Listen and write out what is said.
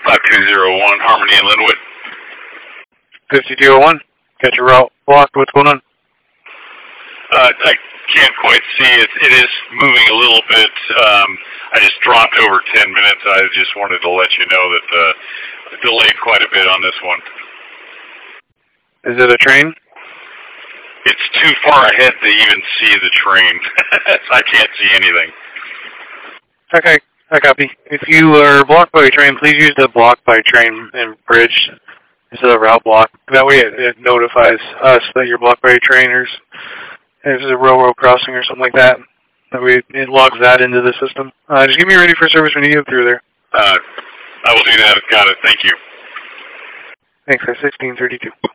5201, Harmony and Linwood. 5201, got your route blocked. What's going on? I can't quite see it. It is moving a little bit. I just dropped over 10 minutes. I just wanted to let you know that delayed quite a bit on this one. Is it a train? It's too far ahead to even see the train. I can't see anything. Okay, I copy. If you are blocked by a train, please use the block by train and bridge instead of route block. That way it notifies us that you're blocked by a train or if it's a railroad crossing or something like that. That way it logs that into the system. Just get me ready for service when you get through there. I will do that. Got it. Thank you. Thanks, 1632.